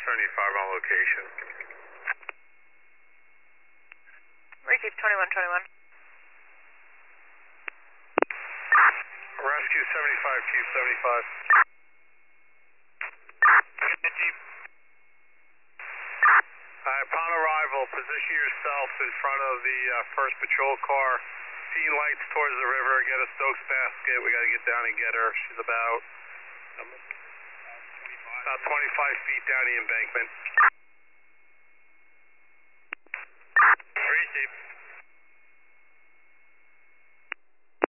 75 on location. Receive 2121. Rescue 75, Chief 75. Upon arrival, position yourself in front of the first patrol car. Seeing lights towards the river, get a Stokes basket. We got to get down and get her. She's about 25 feet down the embankment.